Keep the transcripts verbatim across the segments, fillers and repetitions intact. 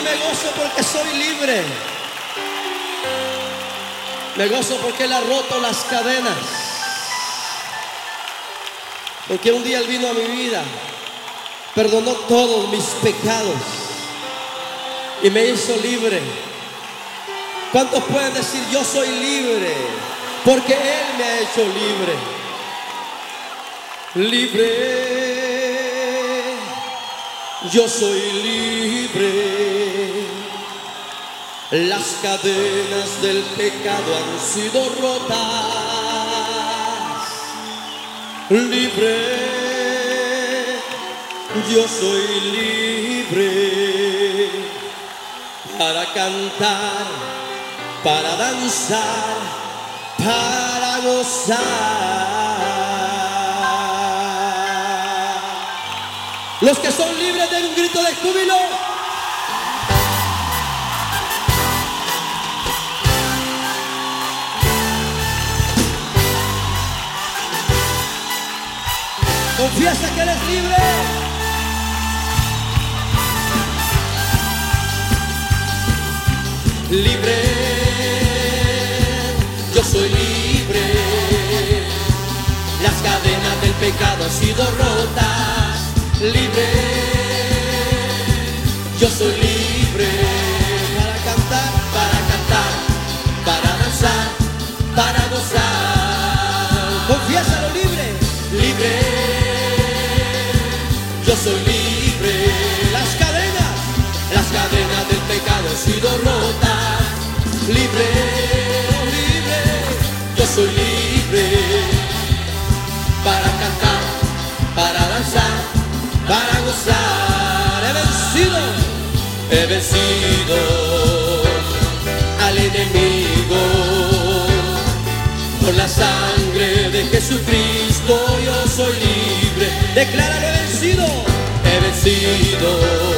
me gozo porque soy libre. Me gozo porque Él ha roto las cadenas. Porque un día Él vino a mi vida, perdonó todos mis pecados y me hizo libre. ¿Cuántos pueden decir yo soy libre? Porque Él me ha hecho libre. Libre, yo soy libre. Las cadenas del pecado han sido rotas. Libre, yo soy libre para cantar, para danzar, para gozar. Los que son libres den un grito de júbilo. Confiesa que eres libre. Libre, yo soy libre. Las cadenas del pecado han sido rotas. Libre, yo soy libre. Para cantar, para cantar, para danzar, para gozar. Confiésalo, libre. Libre, yo soy libre. Las cadenas, las cadenas del pecado han sido rotas. Libre, libre, yo soy libre. Para cantar, para danzar, para gozar. He vencido, he vencido al enemigo. Por la sangre de Jesucristo yo soy libre. Decláralo, he vencido, he vencido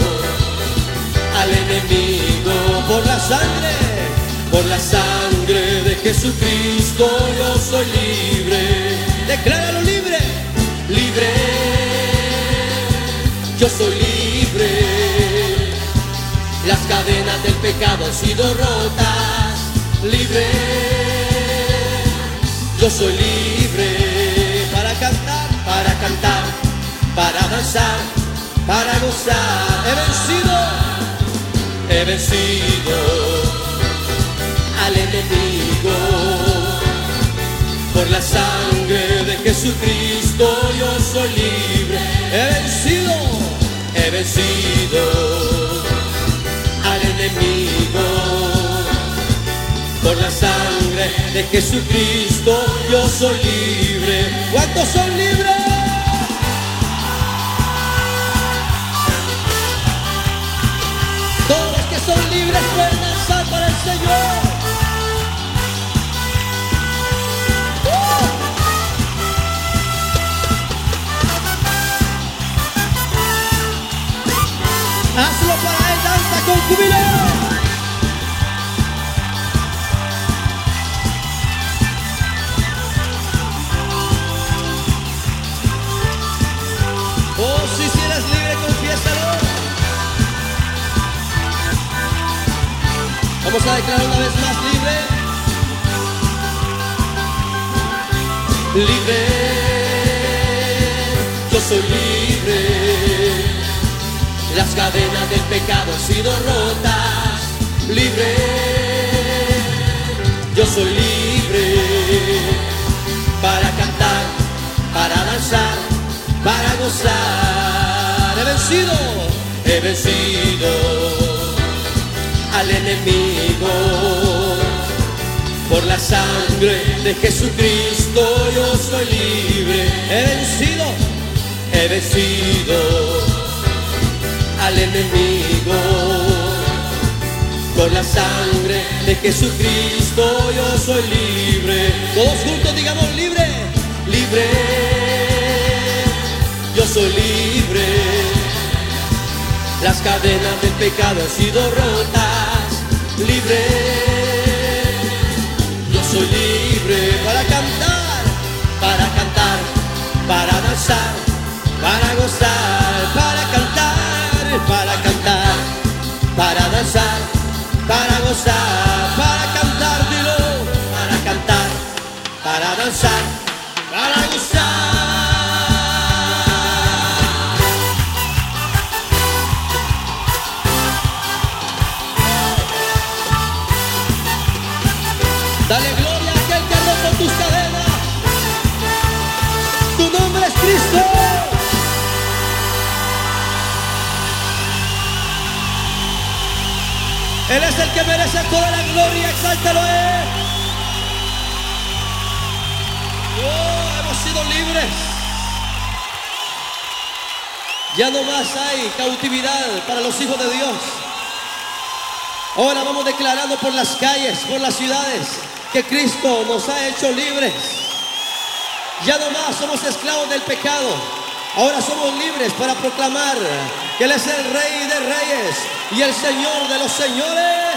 al enemigo. Por la sangre, por la sangre de Jesucristo yo soy libre. Decláralo, libre, libre, yo soy libre. Las cadenas del pecado han sido rotas. Libre, yo soy libre. Para cantar, para cantar, para danzar, para gozar. He vencido, he vencido al enemigo. Por la sangre de Jesucristo yo soy libre. He vencido, he vencido al enemigo. Por la sangre de Jesucristo yo soy libre. ¿Cuántos son libres? Todos los que son libres pueden danzar para el Señor. Hazlo para Él, danza con júbilo. Oh, si eres libre, confiésalo. Vamos a declarar una vez más, libre. Libre, yo soy libre. Las cadenas del pecado han sido rotas. Libre, yo soy libre. Para cantar, para danzar, para gozar. He vencido, he vencido al enemigo. Por la sangre de Jesucristo yo soy libre. He vencido, he vencido al enemigo. Por la sangre de Jesucristo yo soy libre. Todos juntos digamos libre, libre, yo soy libre. Las cadenas del pecado han sido rotas. Libre, yo soy libre. Para cantar, para cantar, para danzar, para gozar. Para cantar, para cantar, para danzar. danzar, para gozar, para cantar, dilo, para cantar, para danzar, para gozar. Dale gloria a aquel que ha roto tus cadenas. Tu nombre es Cristo. Él es el que merece toda la gloria. Exáltalo, eh. Oh, hemos sido libres. Ya no más hay cautividad para los hijos de Dios. Ahora vamos declarando por las calles, por las ciudades, que Cristo nos ha hecho libres. Ya no más somos esclavos del pecado. Ahora somos libres para proclamar que Él es el Rey de Reyes y el Señor de los Señores.